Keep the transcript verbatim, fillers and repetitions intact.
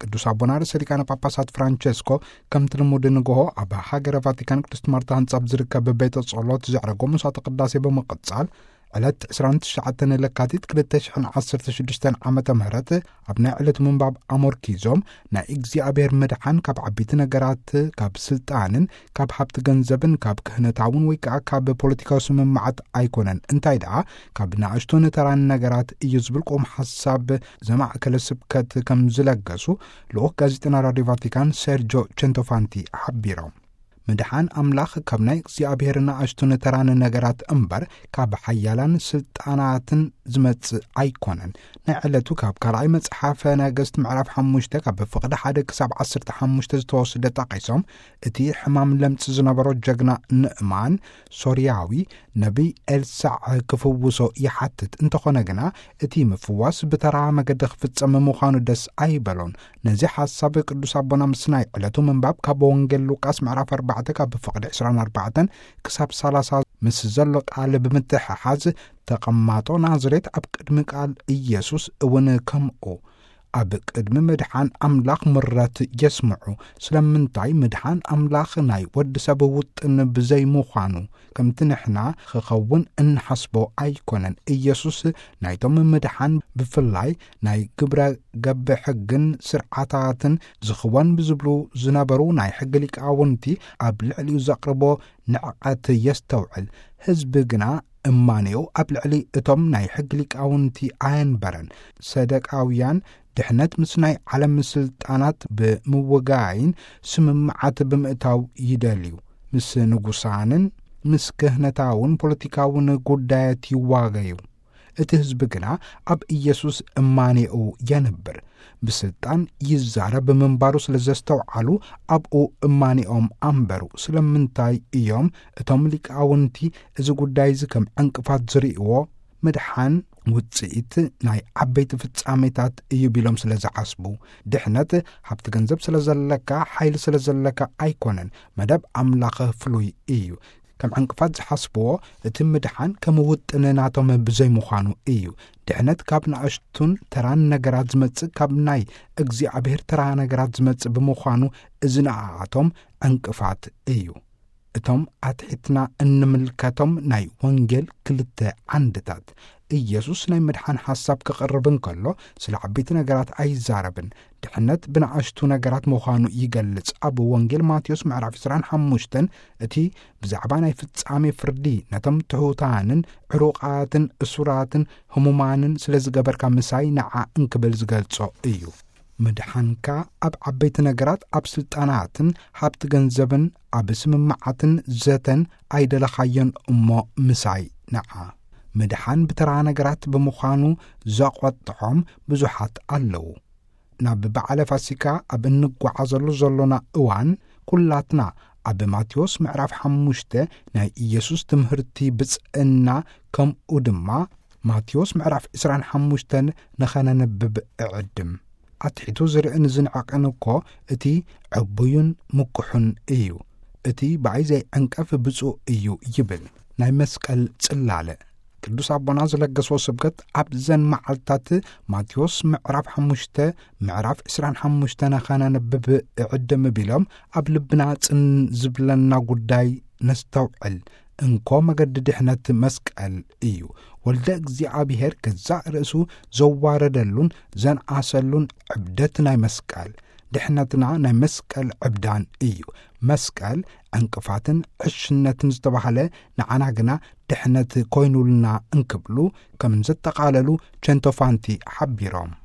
ቅዱስ አቡነ ርእሰ ሊቃነ ጳጳሳት ፍራንቼስኮ ከም ትልሙድ ንግሆ ኣብ ሃገረ ቫቲካን ቅድስት ማርታ ህንጻብ ዝርከብ ቤተ ጸሎት ዘዕረጎ ምሳተ ቅዳሴ ብምቕጻል ዕለት عشرين وتسعة ለካቲት ሁለት ሺህ ዓሰርተ ሽዱሽተ ዓመተ ምህረት ኣብ ናይ ዕለት ምንባብ ኣሞርኪዞም ናይ እግዚአብሔር መድሓን ካብ ዓበይቲ ነገራት ካብ ስልጣንን ካብ ሃብቲ ገንዘብን ካብ ክህነታውን ወይ ከዓ ካብ ፖለቲካዊ ስምምዓት ኣይኮነን እንታይ ደኣ ካብ ንኣሽቱ ነተራን ነገራት እዩ ዝብል ቆም ሓሳብ ዘማዕከለ ስብከት ከም ዝለገሱ ልኡኽ ጋዜጠና ራድዮ ቫቲካን ሴርጆ ቼንቶፋንቲ ሓቢሮም መድሓን ኣምላኽ ካብ ናይ እግዚኣብሔርና ኣሽቱ ነተራን ነገራት እምበር ካብ ሓያላን ስልጣናትን ዝመጽእ ኣይኮነን ናይ ዕለቱ ካብ ካልኣይ መጽሓፈ ነገሥት ምዕራፍ ሓሙሽተ ካብ ፍቕዲ ሓደ ክሳብ ዓሰርተ ሓሙሽተ ዝተወስደ ጠቒሶም እቲ ሕማም ለምጽ ዝነበሮ ጀግና ንእማን ሶርያዊ ነቢይ ኤልሳዕ ክፍውሶ ይሓትት እንተኾነ ግና እቲ ምፍዋስ ብተራ መገዲ ክፍጸም ምዃኑ ደስ ኣይበሎን ነዚ ሓሳብ ቅዱስ ኣቦና ምስ ናይ ዕለቱ ምንባብ ካብ ወንጌል ሉቃስ ምዕራፍ ኣርባዕተ ካብ ፍቕዲ عشرين وأربعة ክሳብ ሰላሳ ምስ ዘሎ ቃል ብምትሕሓዝ ተቐማጦ ናዝሬት ኣብ ቅድሚ ቃል ኢየሱስ እውን ከምኡ ኣብ ቅድሚ መድሓን ኣምላኽ ምረት የስምዑ ስለምንታይ መድሓን ኣምላኽ ናይ ወዲ ሰብ ውጥን ብዘይ ምዃኑ ከምቲ ንሕና ክኸውን እንሓስቦ ኣይኮነን ኢየሱስ ናይቶም መድሓን ብፍላይ ናይ ግብረ ገብ ሕግን ስርዓታትን ዝኽወን ብዝብሉ ዝነበሩ ናይ ሕጊ ሊቃውንቲ ኣብ ልዕሊኡ ዘቕርቦ ንዕቐት የስተውዕል ህዝቢ ግና እማንዮ ኣብ ልዕሊ እቶም ናይ ሕጊ ሊቃውንቲ ኣየንበረን ሰደቃውያን ድሕነት ምስ ናይ ዓለም ስልጣናት ብምውጋይን ስምምዓት ብምእታው ይደልዩ ምስ ንጉሳንን ምስ ክህነታውን ፖለቲካውን ጉዳያት ይዋገዩ እቲ ህዝቢ ግና ኣብ ኢየሱስ እማንኡ የነብር ብስልጣን ይዛረብ ምንባሩ ስለ ዘስተውዓሉ ኣብኡ እማንኦም ኣንበሩ ስለምንታይ እዮም እቶም ሊቃውንቲ እዚ ጉዳይ እዚ ከም ዕንቅፋት ዝርእዎ መድሓን ውፅኢት ናይ ዓበይቲ ፍጻሜታት እዩ ቢሎም ስለ ዝሓስቡ ድሕነት ሃብቲ ገንዘብ ስለ ዘለካ ሓይሊ ስለ ዘለካ ኣይኮነን መደብ ኣምላኽ ፍሉይ እዩ ከም ዕንቅፋት ዝሓስብዎ እቲ ምድሓን ከም ውጥን ናቶም ብዘይ ምዃኑ እዩ ድሕነት ካብ ንኣሽቱን ተራን ነገራት ዝመጽእ ካብ ናይ እግዚኣብሔር ተራ ነገራት ዝመጽእ ብምዃኑ እዚ ንዓዓቶም ዕንቅፋት እዩ እቶም ኣትሒትና እንምልከቶም ናይ ወንጌል ክልተ ዓንድታት ኢየሱስ ናይ መድሓን ሓሳብ ክቐርብ እንከሎ ስለ ዓበይቲ ነገራት ኣይዛረብን ድሕነት ብንኣሽቱ ነገራት ምዃኑ ይገልጽ ኣብ ወንጌል ማቴዎስ ምዕራፍ عشرين وخمسة እቲ ብዛዕባ ናይ ፍጻሜ ፍርዲ ነቶም ትሑታንን ዕሩቓትን እሱራትን ህሙማንን ስለ ዝገበርካ ምሳይ ንዓ እንክብል ዝገልጾ እዩ መድሓንካ ኣብ ዓበይቲ ነገራት ኣብ ስልጣናትን ሃብቲ ገንዘብን ኣብ ስምምዓትን ዘተን ኣይደለኻዮን እሞ ምሳይ ንዓ መድሓን ብተራ ነገራት ብምዃኑ ዘቆጥዖም ብዙሓት ኣለዉ ናብ በዓለ ፋሲካ ኣብ እንጓዓዘሉ ዘሎና እዋን ኩላትና ኣብ ማቴዎስ ምዕራፍ ሓሙሽተ ናይ ኢየሱስ ትምህርቲ ብጽዕና ከምኡ ድማ ማቴዎስ ምዕራፍ عشرين وخمسة ንኸነነብብ እዕድም ኣትሒቱ ዝርእን ዝንዓቕን እኮ እቲ ዕቡዩን ምኩሑን እዩ እቲ ብዓይ ዘይዕንቀፍ ብፁዕ እዩ ይብል ናይ መስቀል ጽላለ ቅዱስ ኣቦና ዝለገስዎ ስብከት ኣብ ዘን መዓልታት ማቴዎስ ምዕራፍ ሓሙሽተ ምዕራፍ عشرين وخمسة ንኸነነብብ እዕድም ቢሎም ኣብ ልብና ጽን ዝብለና ጉዳይ ነስተውዕል እንኮ መገዲ ድሕነት መስቀል እዩ ወልደ እግዚአብሔር ገዛእ ርእሱ ዘዋረደሉን ዘንዓሰሉን ዕብደት ናይ መስቀል ድሕነትና ናይ መስቀል ዕብዳን እዩ መስቀል ዕንቅፋትን ዕሽነትን ዝተባሃለ ንዓና ግና ድሕነት ኮይኑልና እንክብሉ ከም ዘጠቓለሉ ቼንቶፋንቲ ሓቢሮም